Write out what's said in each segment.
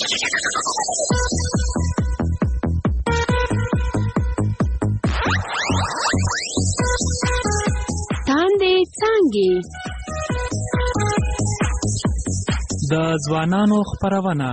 تاندې څانګې د ځوانانو خپرونه.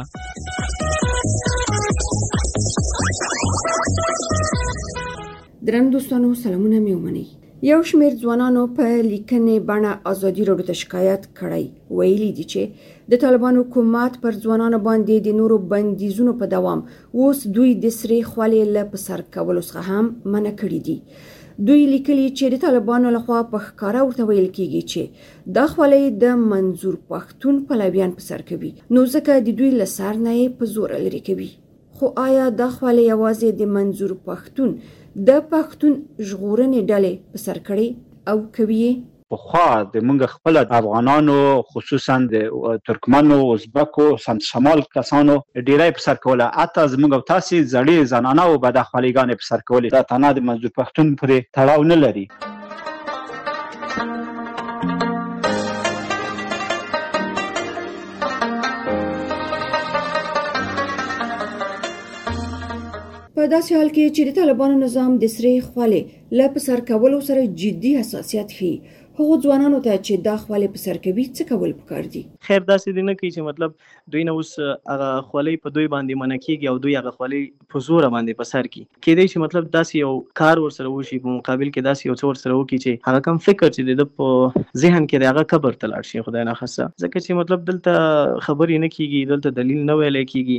درنو دوستانو سلامونه مې ومنئ. یو شمېر ځوانانو په لیکنې بڼه ازادي راډیو ته شکایت کړی. ویلي دي چې د طالبانو حکومت پر ځوانانو باندې د نورو بندیزونو په دوام اوس دوی د سرې خولې له په سر کولو څخه هم منع کړي دي. دوی لیکلي چې د طالبانو لخوا په ښکاره ورته ویل کېږي چې دا خولۍ د منظور پښتون پلویان په سر کوي، نو ځکه د دوی له سر نه یې په زور لرې کوي. خو آیا دا خولۍ یوازې د منظور پښتون د پښتون ژغورنې ډلې په سر کړي او کوي؟ پخوا د موږ خپل افغانانو خصوصا د ترکمنو، ازبکو، سمت شمال کسانو ډیری په سر کوله. حتی زموږ او تاسې زړې زنانه او به د خولۍ په سر کولې. دا تنها د منظور پښتون پورې تړاو نه لري. په داسې حال کې چې د طالبانو نظام د سرې خولې له په سر کولو سره جدي حساسیت ښيي، هغو ځوانانو ته چې دا خولۍ په سر کوي څه کول پکار دي؟ خیر داسې دی نه کوي چې مطلب دوی نه اوس هغه خولۍ په دوی باندې منع کېږي او دوی هغه خولۍ په زوره باندې په سر کړي. کېدای شي مطلب داسې یو کار ورسره وشي، په مقابل کې داسې یو څه ورسره وکړي چې هغه کم فکر چې د په ذهن کې د هغه قبر ته لاړ شي، خدای ناخواسته. ځکه چې مطلب دلته خبرې نه کېږي، دلته دلیل نه ویلی کېږي.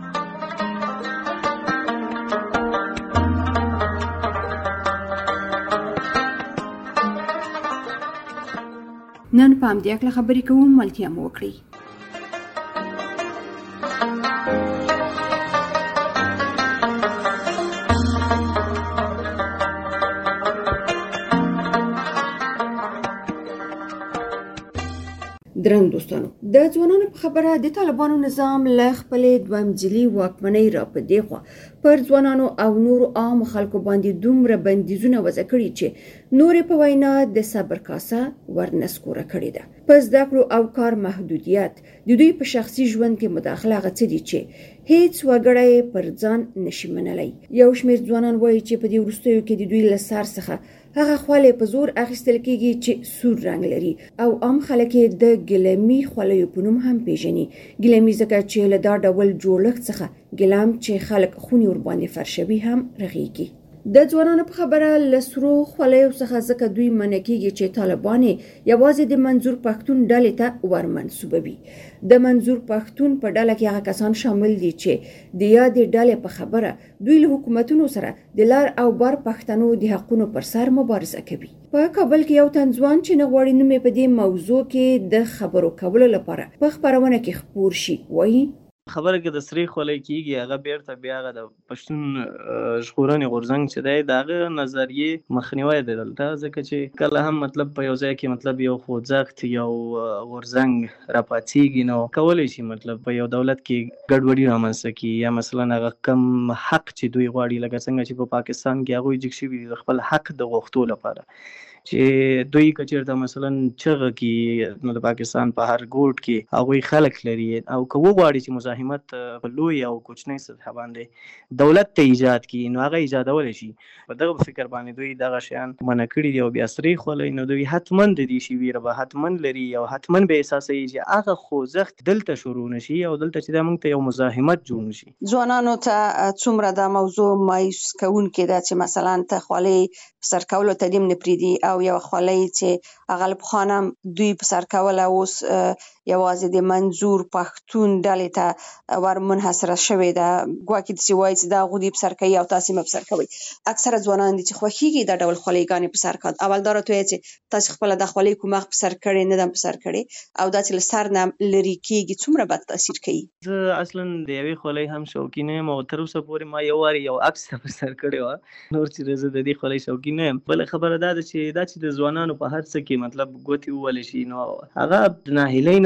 نن په همدې هکله خبرې کوو، ملتیا مو وکړئ. درنو دوستانو، د ځوانانو په خبره د طالبانو نظام له خپلې دوامجلي واکمنۍ را په دې خوا پر ځوانانو او نورو عامو خلکو باندې دومره بندیزونه وضع کړي چې نورې په وینا د صبر کاسه ورنسکوره کړې ده. په زده کړو او کار محدودیت د دوی په شخصي ژوند کې مداخله هغه څه دي چې هیڅ وګړی پر ځان نشي منلی. یو شمېر ځوانان وایي چې په دې وروستیو کې د دوی له سر څخه هغه خولۍ په زور اخیستل کېږي چې سور رنګ لري او عام خلک یې د ګلمي خولیو په نوم هم پیژني. ګلمي ځکه چې له دا ډول جوړښت څخه ګلم چې خلک خونې ورباندې فرشوي هم رغېږي. د ځوانانو په خبره له سرو خولیو څخه ځکه دوی منع کېږي چې طالبان یوازې د منظور پښتون ډلې ته ورمنسوبوي. د منظور پښتون په ډله کې هغه کسان شامل دي چې د یادې ډلې په خبره دوی له حکومتونو سره د لر او بر پښتنو د حقونو پر سر مبارزه کوي. په کابل کې یو تن ځوان چې نه غواړي نوم یې په دې موضوع کې د خبرو کولو لپاره په خپرونه کې خپور شي وایي خبره کې د سرې خولۍ کېږي، هغه بیرته بیا هغه د پښتون ژغورنې غورځنګ چې دی د هغه نظریې مخنیوی دی دلته. ځکه چې کله هم مطلب په یو ځای کې مطلب یو خوځښت یو غورځنګ راپاڅېږي نو کولی شي مطلب په یو دولت کې ګډوډي رامنځته کړي، یا مثلا هغه کم حق چې دوی غواړي، لکه څنګه چې په پاکستان کې هغوی جګ شوي دي د خپل حق د غوښتو لپاره، چې دوی که چېرته مثلا چغه کړي نو د پاکستان په هر ګوټ کې هغوی خلک لري او که وغواړي چې مزاحمت په لوی او کوچنۍ سطحه باندې دولت ته ایجاد کړي نو هغه ایجادولی شي. په دغه فکر باندې دوی دغه شیان منع کړي دي. او بیا سرې خولۍ نو دوی حتما د دې شي ویره به حتما لري او حتما به احساسوي چې هغه خوځښت دلته شروع نشي او دلته چې دا موږ ته یو مزاحمت جوړ نشي. ځوانانو ته څومره دا موضوع مایوس کوونکې ده چې مثلا ته خولۍ په سر کولو ته دې نه پرېږدي او یو خولۍ چې هغه له پخوا نه دوی په سر کوله اوس یوازې د منظور پښتون ډلې ته ورمنحصره شوې ده. ګواکې داسې وایي چې دا هغوی دې په سر کوي او تاسې مه په سر کوئ. اکثره ځوانان دي چې خوښېږي دا ډول خولۍ په سر کړه. اول دا راته وایي چې تاسې خپله دا خولۍ کوم وخت په سر کړې نه ده په سر کړې او دا چې له سر نه لرې کېږي څومره بد تاثیر کوي. زه اصلا د یوې خولۍ هم شوقي نه یم او تر اوسه پورې ما یو وارې یو عکس په سر کړې وه. نور چې زه د دې خولۍ شوقي نه یم. بله خبره دا ده چې د ځوانانو په هر څه کې مطلب ګوتې ووهلی شي نو هغه د ناهیلۍ نه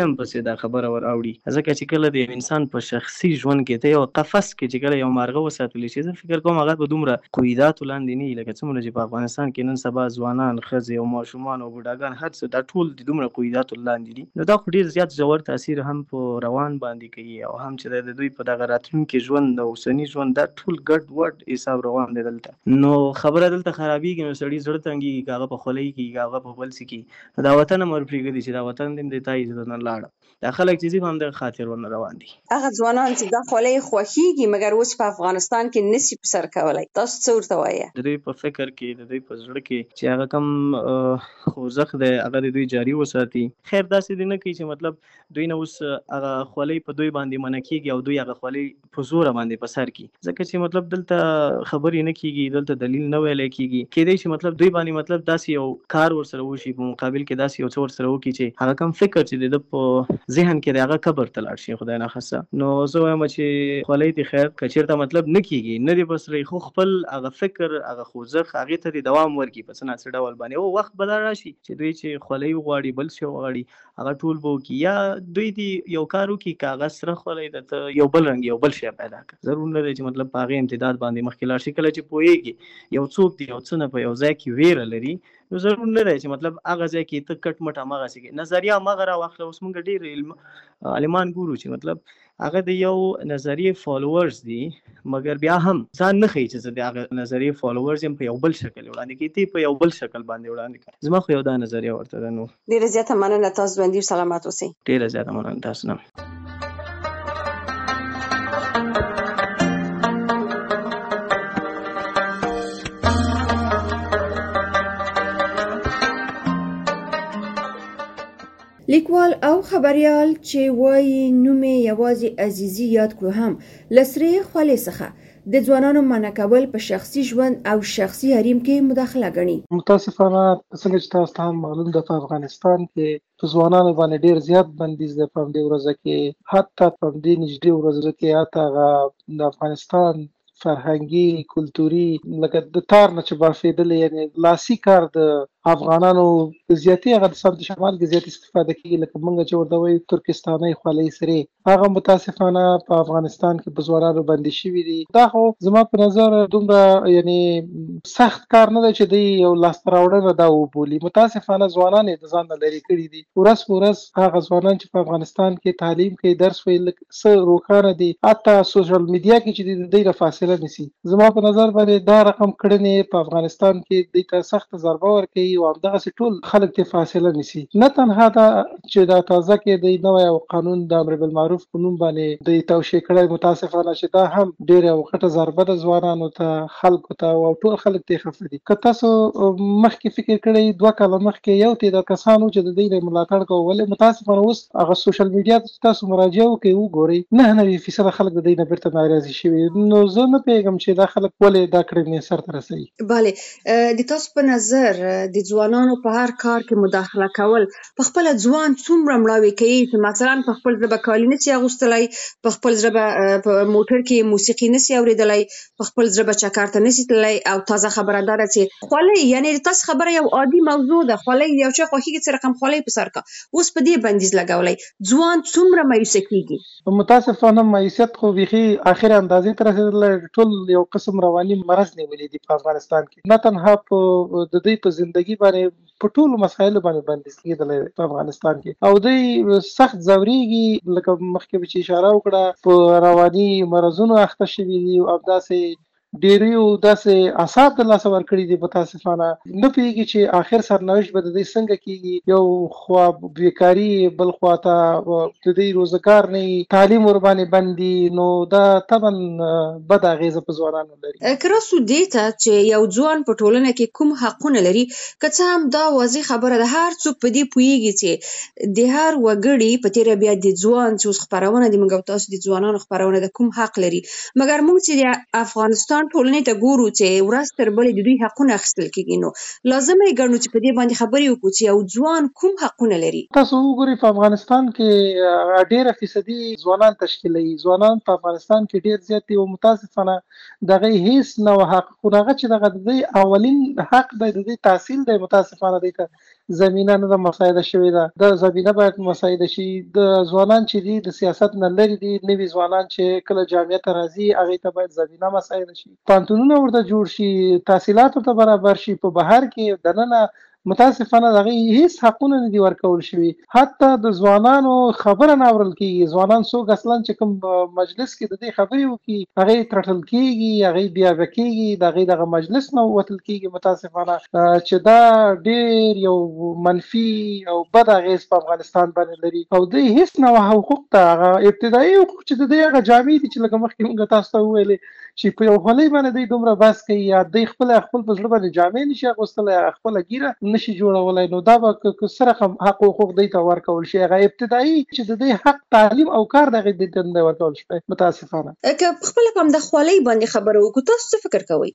هم پسې دا خبره ور اوړي ځکه چې کله د انسان په شخصي ژوند کې ته یو قفس کې چې کله یو مارغه وساتل شي زه فکر کوم هغه به دومره قیوداتو لاندې نه لکه څومره چې په افغانستان کې نن سبا ځوانان ښځې او ماشومان او بوډاګان هر څه دا ټول د دومره قیوداتو لاندې دي نو دا خو ډېر زیات ژور تاثیر هم په روان باندې کوي او هم چې د دوی په دغه راتلونکي ژوند او اوسني ژوند دا ټول ګډ وډ حساب روان دی دلته نو خبره دلته خرابېږي نو سړي زړه تنګېږي که هغه په خولۍ کې هغه په بل څه کې دا وطن هم ورپرېږدي چې دا وطن دې د تا عزت نه لاړه دا خلک چې ځي په همدغه خاطر ورنه روان دي هغه ځوانان چې دا خولۍ خوښیږي مګر اوس په افغانستان کې نشي په سر کولی تاسو څه ورته وایه د دوی په فکر کې د دوی په زړه کې چې هغه کم خوځښت دی هغه د دوی جاري وساتي خیر داسې دی نه کوي چې مطلب دوی نه اوس هغه خولۍ په دوی باندې منع کېږي او دوی هغه خولۍ په زوره باندې په سر کړي ځکه چې مطلب دلته خبرې نه کېږي دلته دلیل نه ویلی کېږي کېدای شي مطلب دوی باندې مطلب داسې یو کار ورسره وشي په مقابل کې داسې یو څه ورسره وکړي چې هغه کم فکر چې د په ذهن کې دی هغه قبر ته لاړ شي خدای ناخواسته نو زه وایم چې خولۍ دې خیر که چېرته مطلب نه کېږي نه دې بس خو خپل هغه فکر هغه خوځښت هغې ته دې دوام ورکړي په څه ناڅه ډول باندې او وخت به دا راشي چې دوی چې خولۍ وغواړي بل شی وغواړي هغه ټول به وکړي یا دوی دې یو کار وکړي که هغه سره خولۍ ده ته یو بل رنګ یو بل شی پیدا کړه ضرور نه دی چې مطلب په هغې امتداد باندې مخکې لاړ شي کله چې پوهېږي یو څوک دی یو څه نه په یو ځای کې ویره لري نو ضرور نه دی چې مطلب هغه ځای کې ته کټ مټ هماغسې کې نظریه هماغه راواخله اوس موږ ډېر عالمان ګورو چې مطلب هغه د یو نظریې فالوورز دي مګر بیا هم ځان نه ښیي چې زه د هغه نظریې فالوورز یم په یو بل شکل وړاندې کوي ته په یو بل شکل باندې وړاندې کوي زما خو یو دا نظریه ورته ده نو ډېره زیاته مننه تاسو ژوندي او سلامت اوسئ ډېره زیاته مننه تاسو نه لیکوال او خبريال چې وایي نوم یې یوازې عزیزي یاد کړو هم لسرې خولۍ څخه د ځوانانو منع کول په شخصي ژوند او شخصي حریم کې مداخله ګڼي متاسفانه څنګه چې تاسو ته هم معلوم ده په افغانستان کې په ځوانانو باندې ډېر زیات بندیز دی په همدې ورځو کې حتی په همدې نږدې ورځو کې حتی هغه د افغانستان فرهنګي کلتوري لکه د تار نه چې بافېدلې یعنې لاسي کار د افغانانو زیاتې هغه د سمت شمال کې زیات استفاده کېږي لکه موږ چې ورته وایو ترکستانۍ خولۍ سرې هغه متاسفانه په افغانستان کې په ځوانانو بندي شوي دي دا خو زما په نظر دومره یعنې سخت کار نه دی چې دوی یو لاسته راوړنه دا وبولي متاسفانه ځوانان یې د ځان نه لرې کړي دي ورځ په ورځ هغه ځوانان چې په افغانستان کې تعلیم کوي درس ویل څه روښانه دي حتی سوشل میډیا کې چې د دوی نه فاصله نیسي زما په نظر باندې دا رقم کړنې په افغانستان کې دوی ته سخته ضربه ورکوي او همدغسې ټول خلک ته فاصله نیسي نه تنها دا چې دا تازه کې د نوی قانون د امر بالمعروف په نوم باندې د توشیح کړی متاسفانه چې دا هم ډېره یو غټه ضربه ده ځوانانو ته خلکو ته او ټول خلک ته خفه دي که تاسو مخکې فکر کړی 2 کاله مخکې یو تعداد کسانو چې د دوی نه ملاتړ کوه ولې متاسفانه اوس هغه سوشل میډیا ته تاسو مراجعه وکړئ وګورئ 99% خلک د دوی نه بیرته ناراضي شوي نو زه نه پوهېږم چې دا خلک ولې دا کړنې سرته رسوي بله د تاسو په نظر د ځوانانو په هر کار کې مداخله کول په خپل ځوان څومره مړاوي کوي چې مثلا په خپل ژبه کالي نشي اغوستلی په خپل ژبه په موټر کې موسیقي نشي اوریدلی په خپل ژبه چکر ته نشي تللی او تازه خبره ده چې خولۍ یعنی تاسو خبره یو عادي موضوع ده خولۍ یو څه خوښیږي چې رقم خولۍ په سر کا اوس په دې بندیز لګولای ځوان څومره مایوسه کیږي متاسفانه مایوسیت خو بيخي اخر اندازې تر رسیدل ټول یو قسم رواني مرض نیولې دي په افغانستان کې نه تنها په د دوی په ژوندۍ باندې په ټولو مسایلو باندې بندیز کېدلی په افغانستان کې او دوی سخت ځورېږي لکه مخکې به چې اشاره وکړه په رواني مرضونو اخته شوي دي او همداسې ډېریو داسې اعصاب د لاسه ورکړي دي متاسفانه نه پوهېږي چې آخر سرنوشت به د دوی څنګه کېږي یو خوا بیکاري بل خوا ته د دوی روزګار نه وي تعلیم ورباندې بند دي نو دا طبعا بده اغېزه په ځوانانو لري که راسو دې ته چې یو ځوان په ټولنه کې کوم حقونه لري که څه هم دا واضح خبره ده هر څوک په دې پوهېږي چې د هر وګړي په تېره بیا د ځوان چې اوس خپرونه د موږ او تاسو د ځوانانو خپرونه ده کوم حق لري مګر موږ چې د افغانستان ټولنې ته ګورو چې ورځ تر بلې د دوی حقونه اخیستل کېږي نو لازمه یې ګڼو چې په دې باندې خبرې وکړو چې یو ځوان کوم حقونه لري تاسو وګورئ په افغانستان کې ډېره فیصدي ځوانان تشکیلوي ځوانان په افغانستان کې ډېر زیات دي او متاسفانه دغه هیڅ نه حقونه هغه چې دغه د دوی اولین حق دی د دوی تحصیل دی متاسفانه دی ته زمینه نه ده مساعده شوې ده. دا زمینه باید مساعده شي. د ځوانان چې دي د سیاست نه لرې دي، نوي ځوانان چې کله جامعه ته راځي هغې ته باید زمینه مساعده شي، پوهنتونونه ورته جوړ شي، تحصیلات ورته برابر شي. په بهر کې دننه متاسفانه د هغې هیڅ حقونه نه دي ورکول شوي. حتی د ځوانانو خبره نه اورل کېږي. ځوانان څوک اصلا چې کوم مجلس کې د دې خبرې وکړي هغې ترټل کېږي، هغې بیابه کېږي، د هغې دغه مجلس نه وتل کېږي. متاسفانه چې دا ډېر یو منفي او بد اغېز په افغانستان باندې لري او دوی هیڅ نه حقوق ته هغه ابتدایي حقوق چې د دوی هغه جامې دي چې لکه مخکې موږ تاسو ته وویلې چې په یو خولۍ باندې دوی دومره بحث کوي یا دوی خپل په زړه باندې جامې نشي اغوستلی، خپله ګیره نشي جوړولی، نو دا به څه رقم حق او حقوق دوی ته ورکول شي. هغه ابتدایي چې د دوی حق تعلیم او کار د هغې دوی ته ورکول شي. متاسفانه که خپله په همده خولۍ باندې خبره وکړو، تاسو څه فکر کوئ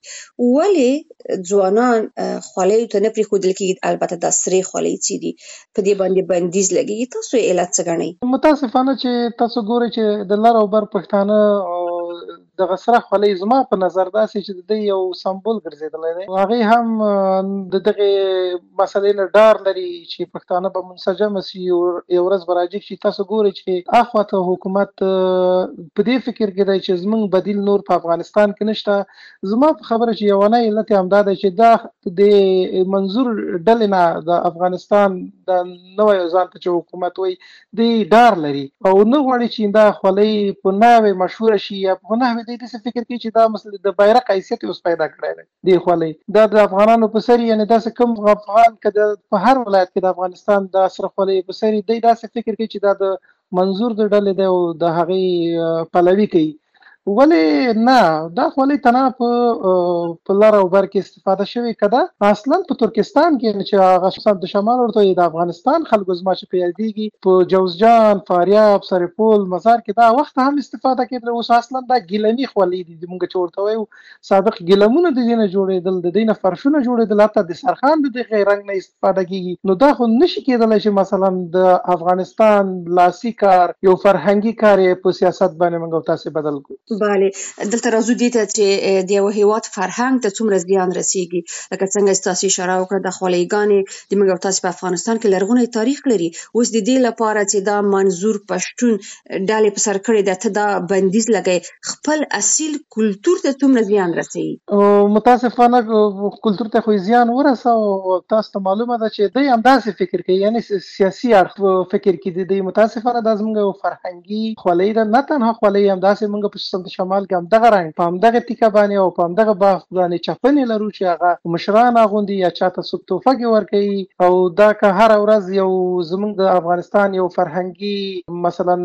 ولې ځوانان خولیو ته نه پرېښودل کېږي؟ البته دا سرې خولۍ چې دي په دې باندې بندیز لګېږي، تاسو یې علت څه ګڼئ؟ متاسفانه چې تاسو ګورئ چې د لر او بر پښتانه دغه سره خولۍ زما په نظر داسې چې د دوی یو سمبول ګرځېدلی دی. هغې هم د دغې مسلې نه ډار لري چې پښتانه به منسجمه سي، یو ورځ به راجګ شي. تاسو ګورئ چې اخواته حکومت په دې فکر کې دی چې زموږ بدیل نور په افغانستان کې نشته. زما په خبره چې یوانی علت یې همدا دی چې دا د منظور ډلې نه د افغانستان د نوی ځان ته چې حکومت وایي دی ډار لري او نه غواړي چې دا خولۍ په نحوې مشهوره شي یا په نحوې دوی داسې فکر کوي چې دا مسله د بیرغ حیثیت اوس پیدا کړی دی. دې خولۍ دا د افغانانو په سر یعنې داسې کوم افغان که په هر ولایت کې د افغانستان دا سره خولۍ په سر دوی داسې فکر کوي چې دا د منظور د ډلې دی او د هغې پلوي کوي. ولې نه، دا خولۍ تنها په لر او بر کې استفاده شوې که ده اصلا په ترکستان کې چې هغه د شمال ورته د افغانستان خلکو زما چې په یادېږي په جوزجان، فاریاب، سرپل، مزار کې دا وخت هم استفاده کېدله. اوس اصلا دا ګیلمي خولۍ دي، موږ چې ورته وایو سابق ګیلمونه د دې نه جوړېدل، د دې نه فرشونه جوړېدل، حتی دسترخوان د دغې رنګ نه استفاده کېږي. نو دا خو نشي کېدلی چې مثلا د افغانستان لاسي کار یو فرهنګي کار یې په سیاست باندې موږ تاسې بدل کړو. بله، دلته راځو دې ته چې د یو هېواد فرهنګ ته څومره زیان رسېږي. لکه څنګه چې تاسو اشاره وکړه د خولۍ د موږ او تاسو په افغانستان کې لرغونی تاریخ لري. اوس د دې لپاره چې دا منظور پښتون ډلې په سر کړې ده، ته دا بندیز لګوي، خپل اصیل کلتور ته څومره زیان رسوي؟ متاسفانه کلتور ته خو زیان ورسوه. تاسو ته معلومه ده چې دوی همداسې فکر کوي، یعنې سیاسي اړخ فکر کوي. دوی متاسفانه دا زموږ یو فرهنګي خولۍ ده، نه تنها خولۍ، همداسې موږ په شمال کې همدغه رنګ په همدغه ټیکه باندې او په همدغه باف باندې چپنې لرو چې هغه مشران اغوندي یا چاته څوک تحفه کې ورکوي. او دا که هره ورځ یو زموږ د افغانستان یو فرهنګي مثلا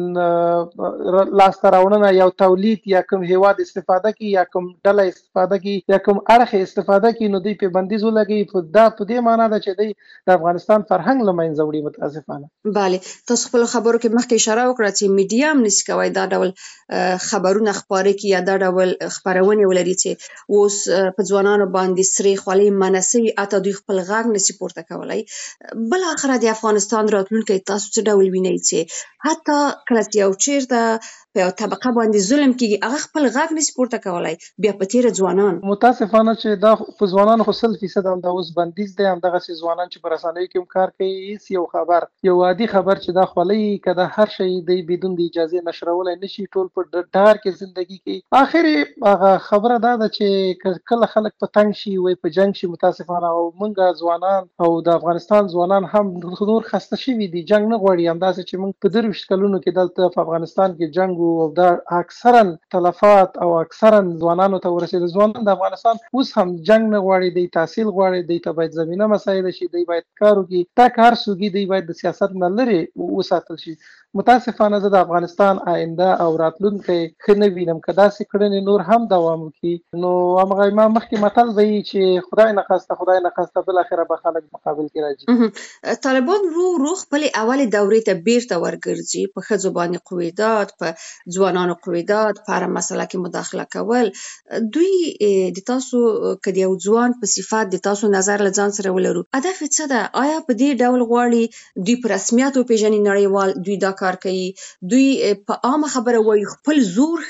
لاسته راوړنه یا تولید یا کوم هیواد استفاده کوي یا کوم ډله استفاده کوي یا کوم اړخ استفاده کوي، نو دوی په بندیز ولګوي. دا په دې معنا ده چې دوی د افغانستان فرهنګ له منځه وړي. متاسفانه بله، تاسو خپل خبرو کې مخکې اشاره وکړه چې میډیا هم نشي کولی دا ډول خبرونه خپاره کړي یا دا ډول خپرونې ولري چې اوس په ځوانانو باندې سرې خولۍ منع سوي، حتی دوی خپل غږ نشي پورته کولی. بالاخره د افغانستان راتلونکی تاسو څه ډول وینئ چې حتی کله چې یو چیرته په یو طبقه باندې ظلم کېږي هغه خپل غږ نشي پورته کولی، بیا په تېره ځوانان؟ متاسفانه چې دا په ځوانانو خو 100% همدا اوس بندیز دی. همدغسې ځوانان چې په رسنیو کې هم کار کوي، هېڅ یو خبر، یو عادي خبر چې دا خولۍ که د هر شی دی بدون د اجازې نشرولی نشي، ټول په ډار کې زندگی کوي. آخر هغه خبره دا ده چې کله خلک په تنګ شي وای په جنگ شي، متاسفانه او موږ ځوانان او د افغانستان ځوانان هم نور خسته شوي دي، جنگ نه غواړي. همداسې چې موږ په 23 کلونو کې دلته په افغانستان کې جنگ او دا اکثرا تلفات او اکثرا ځوانانو ته ورسېد. ځوانان د افغانستان اوس هم جنگ نه غواړي، دی تحصیل غواړي، دی ته باید زمینه مساعده شي، دی باید کار وکړي. دا کار سوګي دی باید د سیاست نه لرې وساتل شي. متاسفانه زه د افغانستان آینده او راتلونکی ښه نه وینم. که داسې کړنې نور هم دوام وکړي نو همغه ما مخکې متل وایي چې خدای نخواسته بالاخره به خلک مقابل کې راځي. طالبان ورو خپلې اولې دورې ته بیرته ورګرځي، په ښځو باندې قویدات، په ځوانانو قویدات، په هره مسله کې مداخله کول. دوی د تاسو که د یو ځوان په صفت د تاسو نظر له ځان سره ولرو، هدف یې څه ده؟ آیا په دې ډول غواړي دوی په رسمیت وپېژني نړیوال دوی دا کار کوي، دوی په عامه خبره وایي خپل زور ښیي؟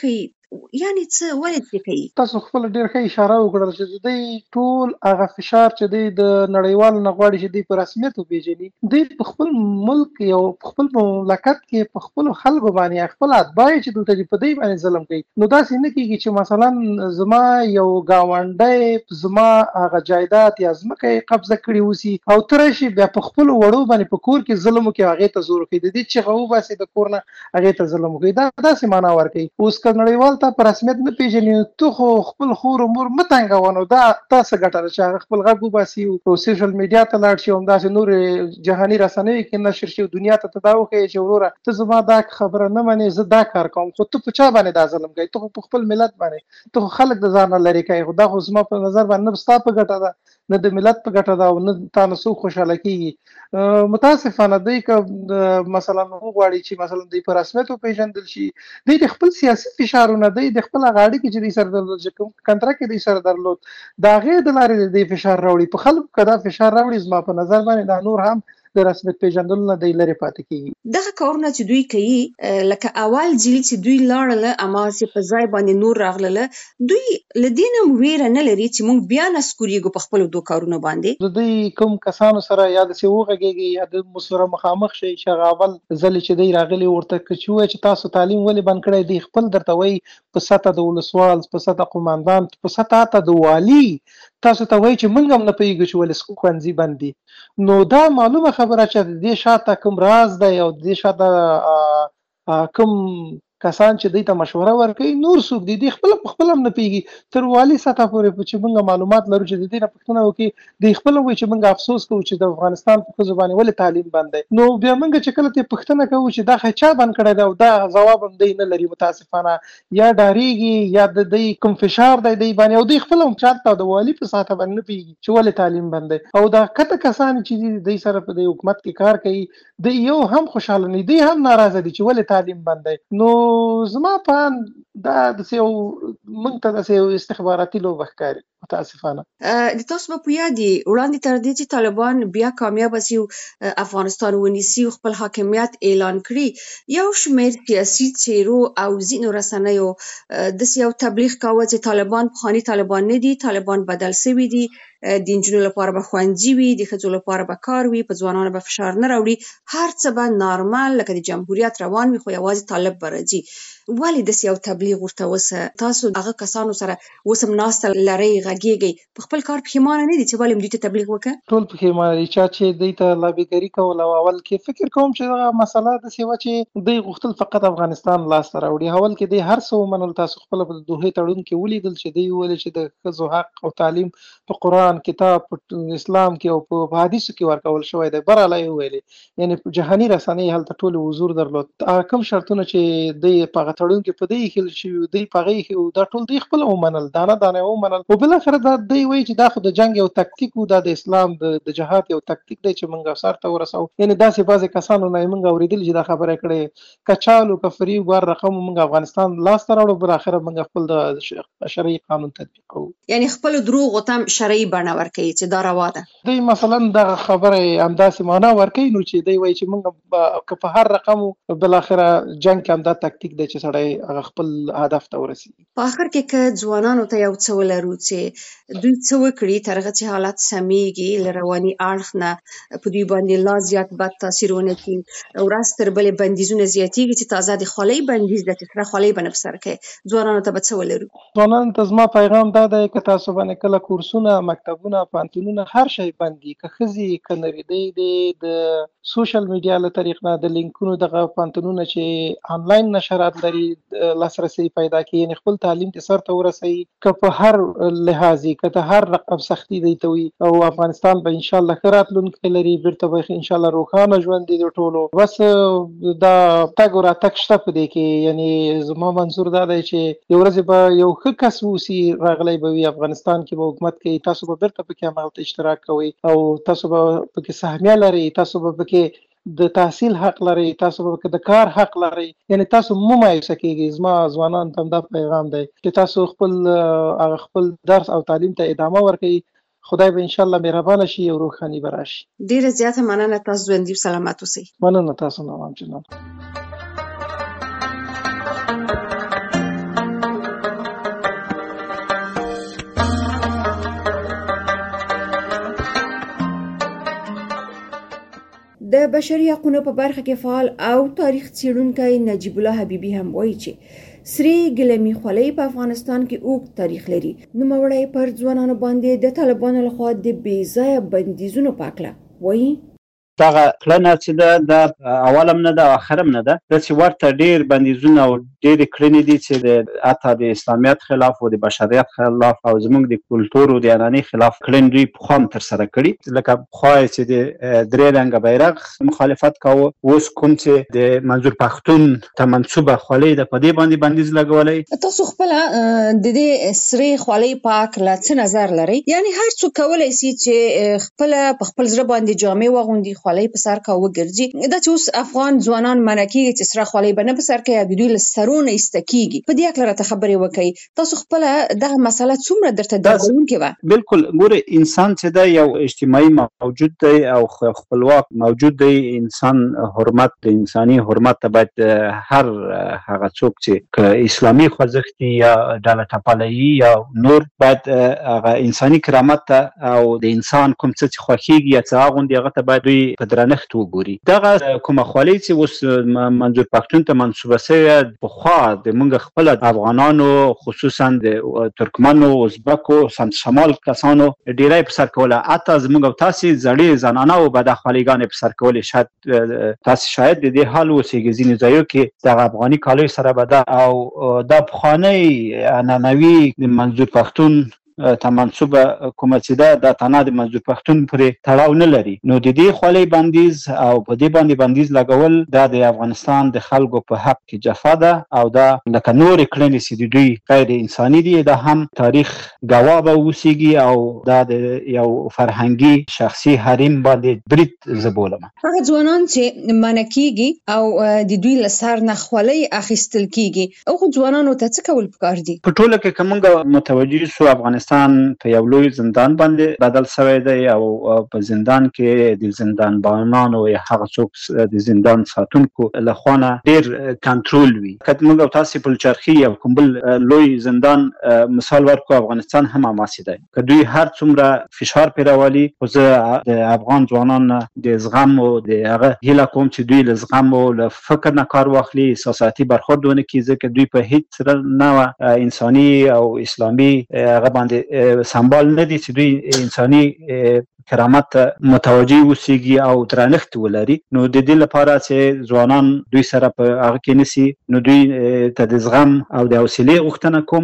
یعنی څه ولې دې کوي؟ تاسو خپل ډېر ښه اشاره وکړل چې د دوی ټول هغه فشار چې دوی د نړیوالو نه غواړي چې دوی په رسمیت وپېژني، دوی په خپل ملک یو په خپل مملکت کې په خپلو خلکو باندې خپل اتباع چې دلته دي په دوی باندې ظلم کوي. نو داسې نه کېږي چې مثلا زما یو ګاونډی زما هغه جایداد یا ځمکه یې قبضه کړې اوسي او ته راشي بیا په خپلو وړو باندې په کور کې ظلم وکړي، هغې ته زور وکړي، د دې چغه وباسي د کور نه هغې ته ظلم وکړي. دا داسې معنا ورکوي. اوس که نړیوال ته په رسمیت نه پېژني ته خو خپل خور و مور مه تنګوه، نو دا څه ګټه ده چې هغه خپل غږ وباسي او سوشل میډیا ته لاړ شي او همداسې نورې جهاني رسنیو کې نشر شي او دنیا ته دا وښیي چې وروره ته زما دا خبره نه منې، زه دا کار کوم، خو ته په چا باندې دا ظلم کوي؟ ته خو په خپل ملت باندې، ته خو خلک د ځان نه لرې کوي. خو دا خو زما په نظر باندې نه ستا په ګټه ده نه د ملت په ګټه ده او نه تا نه څوک خوشحاله کېږي. متاسفانه دوی که مثلا وغواړي چې مثلا دوی په رسمیت وپېژندل شي، دوی د خپل سیاسي فشارونه، دوی د خپل هغه اړیکې چې دوی سره درلود، چې کوم کنټرکټ یې دوی سره درلود، د هغې د لارې د دوی فشار راوړي. په خلکو که دا فشار راوړي، زما په نظر باندې دا نور هم د رسمیت پېژندلو نه دوی لرې پاتې کېږي. دغه کارونه چې دوی کوي لکه اول جیل چې دوی لاړله اماسې په ځای باندې نور راغلله، دوی له دې نه ویره نه لري چې موږ بیا نسکورېږو په خپلو دو کارونو باندې. د دوی کوم کسانو سره یا داسې وغږېږي یا د موږ سره مخامخ شي چې هغه اول ځلې چې دوی راغلي ورته که چې ووایي چې تاسو تعلیم ولې بند کړی، دوی خپل درته وایي په سطح د ولسوال، په سطح قماندان، په سطح حتی د والي تاسو ته وایي چې موږ هم نه پوهېږو چې ولې ښوونځي بند دي. نو دا معلومه خبره چې د دې شاته کوم راز دی او د دې شاته کوم کسان چې دوی ته مشوره ورکوي نور څوک دي، دوی خپله په خپله هم نه پوهېږي تر والي سطح پورې چې موږ معلومات لرو چې د دې نه پوښتنه وکړي، دوی خپله وایي چې موږ افسوس کوو چې د افغانستان په ښځو باندې ولې تعلیم بند دی. نو بیا موږ چې کله ترې پوښتنه کوو چې دا چا بند کړی دی او دا ځواب هم دوی نه لري، متاسفانه یا ډارېږي یا د دوی کوم فشار دی دوی باندې، او دوی خپله هم چاته د والي په سطح باندې نه پوهېږي چې ولې تعلیم بند دی. او دا کته کسان چې دوی سره په دې حکومت کې کار کوي، دوی یو هم خوشحاله نه دي، دوی هم ناراضه دي چې ولې تعلیم بند دی. نو زما دا داسې یو موږ ته داسې یو استخباراتي لوبه ښکاري متاسفانه. د تاسو په یاد دي وړاندې تر دې چې طالبان بیا کامیابه سي افغانستان ونیسي او خپل حاکمیت اعلان کړي، یو شمېر سیاسي څېرو او ځینو رسنیو داسې یو تبلیغ کاوه چې طالبان پخواني طالبان نه دي، طالبان بدل سوي دي، د نجونو لپاره به ښوونځي وي، د ښځو لپاره به کار وي، په ځوانانو به فشار نه راوړي، هر څه به نارمل لکه د جمهوریت روان وي، خو یوازې طالب به راځي. ولې داسې یو تبلیغ ورته وسه؟ تاسو هغه کسانو سره اوس هم ناسته لرئ، غږېږئ، په خپل کار پښیمانه نه دي چې ولې دوی ته تبلیغ وکړه؟ ټول پښیمانه دي چا چې دوی ته لابیګري کوله او اول کې فکر کوم چې دغه مسله داسې وه چې دوی غوښتل فقط افغانستان لاسته راوړي. اول کې دوی هر څه ومنل، تاسو خپله په دوحې تړون کې ولیدل چې دوی وویل چې د ښځو حق او تعلیم په قرآن کتاب په اسلام کې او په حدیثو کې ورکول شوی دی، بره یې وویلې، یعنې په جهاني رسنۍ هلته ټول حضور درلود. کوم شرطونه چې دوی په هغه تړون کې په دوی ایښل شوي دوی په هغه ایښي دا ټول دوی خپله ومنل، دانه دانه ومنل. او بالاخره دا دوی وایي چې دا خو د جنګ یو تکتیک و، دا د اسلام د جهاد یو تکتیک دی چې موږ سر ته ورسوو. یعنې داسې بعضې کسانو نه یې موږ اورېدلي چې دا خبره یې کړې که چال و که فریب وار رقم موږ افغانستان لاسته راوړو، بالاخره موږ خپل د شرعي قانون تطبیق کوو. یعنې خپلو دروغو ته هم شرعي بڼه ورکوي چې دا روا ده. دوی مثلا دغه خبره همداسې معنا ورکوي، نو چې دوی وایي چې موږ که په هر رقم بالاخره جنګ کې همدا تکتیک دی چې سړی هغه خپل هدف ته ورسېږي. په آخر کې که ځوانانو ته یو څه ولرو چې دوی څه وکړي تر هغه چې حالت سمیږي، له رواني اړخ نه په دوی باندې لا زیات بد تاثیر ونه کړي، ورځ تر بلې بندیزونه زیاتېږي چې تازه د خولۍ بندیز ده چې سره خولۍ به نه په سر کوي، ځوانانو ته به څه ولرو؟ ځوانانو ته زما پیغام دا دی که تاسو باندې کله کورسونه، مکتبونه، پوهنتونونه هر شی بند دي، که ښځې که نرېدی دی، د سوشل میډیا له طریق نه د لینکونو دغه پوهنتونونه چې آنلاین نشرات لري لاسرسی پیدا کړي، یعنې خپل تعلیم ته سر ته ورسوي، که په هر لحاظ که د هر رقم سختي دی ته وي، او افغانستان به انشاءالله ښه راتلونکی لري، بیرته به انشاءالله روښانه ژوند دی د ټولو. بس دا تګ او راتګ شته په دې کې، یعنې زما منظور دا دی چې یو ورځې به یو ښه کس اوسي راغلی به وي افغانستان کې به حکومت کوي، تاسو به بیرته پکې همغلته اشتراک کوئ او تاسو به پکې سهمیه لرئ، تاسو به پکې د تحصیل حق لرئ، تاسو به د کار حق لرئ، یعنې تاسو مه مایوسه کېږئ. زما ځوانانو ته همدا پیغام دی چې تاسو خپل درس او تعلیم ته ادامه ورکوئ، خدای به انشاءالله مهربانه شي او روښاني به راشي. ډېره زیاته مننه، تاسو ژوندي او سلامت اوسئ. مننه تاسو نه جناب. د بشري حقوقو په برخه کې فعال او تاریخ څېړونکی نجیب الله حبیبي هم وایي چې سری ګلمي خولۍ په افغانستان کې اوږد تاریخ لري. نوموړی پر ځوانانو باندې د طالبانو لخوا د بې ځایه بندیزونو په هکله وایي. دغه کړنه چې ده اولم نه ده او اخرم نه ده، داسې ورته ډېر بندیزونه او ډېرې کړنې دي چې د حتی د اسلامیت خلاف او د بشریت خلاف او زموږ د کلتور او د عنعنې خلاف کړنې دوی پخوا هم ترسره کړي. لکه پخوا چې د درې رنګه بیرغ مخالفت کاوه، اوس کوم چې د منظور پښتون ته منسوبه خولۍ ده په دې باندې بندیز لګولی. تاسو خپل د دې سری خولۍ په هکله څه نظر لرئ؟ یعنی هر څوک کولی شي چې خپل په خپل زړه باندې جامې واغوندي، خولۍ په سر کا وګرځي. دا چې اوس افغان ځوانان منع کیږي چې سره خولۍ به نه په سر کې د دوی له سرونه ایسته کیږي، په دې اړه راته خبرې وکړئ. تاسو خپل دغه مسله څومره درته دردونکې وه؟ بالکل، ګوره انسان چې ده یو اجتماعي موجود دی او خپلواک موجود دی. انسان حرمت، د انساني حرمت ته باید هر هغه څوک چې اسلامي خوځښت یا ډله ټپله‌يي یا نور باید هغه انساني کرامت ته او د انسان کوم څه چې خوښیږي یا څه اغوندي هغه ته باید دوی په درنښت وګوري. دغه کومه خولۍ چې اوس منظور پښتون ته منسوبه شوې، پخوا د موږ خپل افغانانو خصوصا د ترکمنو، ازبکو، سمت شمال کسانو ډیری په سر کوله. حتی زموږ او تاسې زړې زنانو به د خولۍ په سر کولې. شاید د دې حال اوسېږي ځینې ځایو کې دغه افغاني کالیو سره به ده او دا پخوانی عنعنوي د منظور پښتون ته منسوبه کومه چې ده د تنه د منظور پښتون پورې تړاو نه لري. نو د دې خولۍ بندیز او په دې باندې بندیز لګول دا د افغانستان د خلکو په حق کې جفا ده او دا لکه نورې کړنې چې د دوی غیر انساني دي، دا هم تاریخ ګواه به اوسېږي او دا د یو فرهنګي شخصي حریم باندې برید زه بولم. هغه ځوانان چې منع کیږي او د دوی له سر نه خولۍ اخیستل کیږي، هغو ځوانانو ته څه کول پکار دي؟ په ټوله کې که موږ متوجه سو، افغانستان په یو لوی زندان باندې بدل شوی دی او په زندان کې د زندانبانانو یا هغه څوک د زندان ساتونکو لخوا نه ډېر کنټرول وي. که موږ او تاسې پلچرخي یا کوم بل لوی زندان مثال ورکړو، افغانستان هم هماسې دی. که دوی هر څومره فشار پرې راولي، خو زه د افغان ځوانان نه د زغم او د هغه هیله کوم چې دوی له زغم او له فکر نه کار واخلي، احساساتي برخورد ونه کړي، ځکه دوی په هیڅ نه انساني او اسلامي هغه باندې سمبال نه دي چې دوی انساني کرامت متوجي اوسېږي او درنښت ولري. نو د دې لپاره چې ځوانان دوی سره په هغه کې نسی، نو دوی ته د زغم او د حوصلې غوښتنه کوم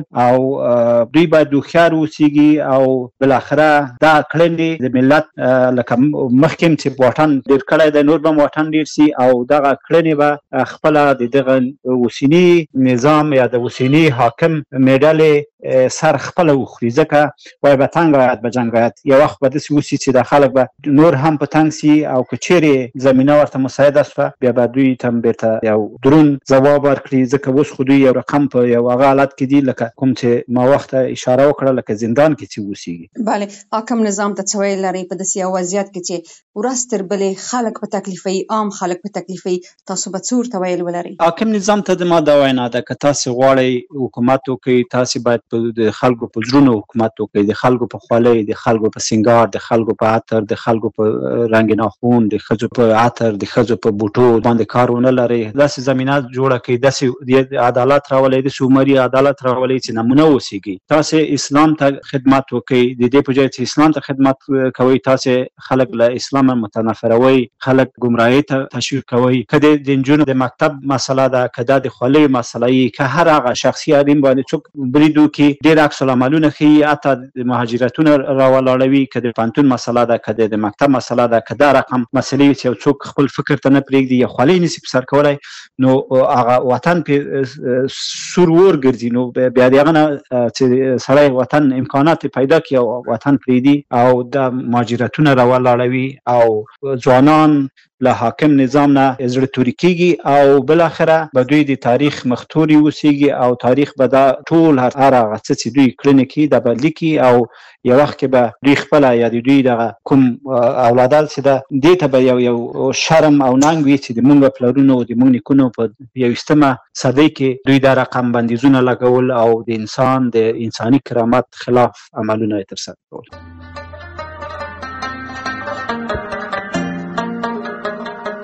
او دوی باید هوښیار اوسېږي او بالاخره دا کړنې د ملت لکه مخکې چې واټن ډېر کړی دی، نور به واټن ډېر سي او دغه کړنې به خپله د دغه اوسني نظام یا د اوسني حاکم میډلې سر خپله وخوري. ځکه وایي به تنګ آید به جنګ آید. یو وخت به داسې وسي چې د خلک به نور هم په تنګ سي او که چیرې زمینه ورته مساعده شوه، بیا به دوی ته هم بیرته یو درون ځواب ورکړي. ځکه اوس خو دوی یو رقم په یو هغه حالت کې دي لکه کوم چې ما وخت اشاره وکړه، لکه زندان کې چې اوسېږي. بله، حاکم نظام ته څه ویل لرئ په داسې یو وضعیت کې چې ورځ تر بلې خلک په تکلیفوي، عام خلک په تکلیفوي، تاسو به څه ورته ویل ولرئ؟ حاکم نظام ته زما دا وینا ده، که تاسې غواړئ حکومت وکړئ، تاسې باید د خلکو په زړونو حکومت وکړئ، د خلکو په خولۍ، د خلکو په سینګار، د خلکو په عطر، د خلکو په رنګ ناخون، د ښځو په عطر، د ښځو په بوټو باندې کار ونه لرئ. داسې زمینه جوړه کړئ، داسې عدالت راولئ، داسې عمري عدالت راولئ چې نمونه اوسېږي. تاسې اسلام ته خدمت وکړئ، د دې په ځای چې اسلام ته خدمت کوئ، تاسې خلک له اسلام متنفروئ، خلک ګمراهۍ ته تشویق کوئ. که د نجونو د مکتب مسله ده، که دا د خولۍ مسله وي، که هر هغه شخصي حریم باندې څوک برید وکړي، ډېر عکس العملونه ښیي، حتی د مهاجرتونه راولاړوي. که د پوهنتون مسله ده، که د مکتب مسله ده، که دا رقم مسلې چې یو څوک خپل فکر ته نه پرېږدي یا خولۍ نشي په سر کولی، نو هغه وطن پې سور اور ګرځي. نو بیا د هغه نه چې سړی وطن امکانات پیدا کړي او وطن پرېږدي او د مهاجرتونه راولاړوي او ځوانان له حاکم نظام نه زړه توري کېږي او بالاخره به دوی د تاریخ مختوري اوسېږي او تاریخ به دا ټول هر هغه څه چې دوی کړنې کوي دا به لیکي او یو وخت کې به دوی خپله یا د دوی دغه کوم اولادات چې ده دې ته به یو شرم او ننګ وي چې د موږ پلرونو او د موږ نیکونو په 21مه صدۍ کې دوی دا رقم بندیزونه لګول او د انسان د انساني کرامت خلاف عملونه یې ترسره کول.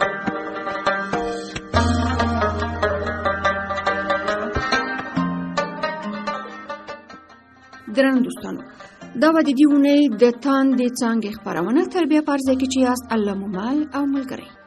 درنو دوستانو دا و د دې اونۍ د تاندې څانګې خپرونه تر بیا په ارزه کې چې یاست الله مو مل او ملګری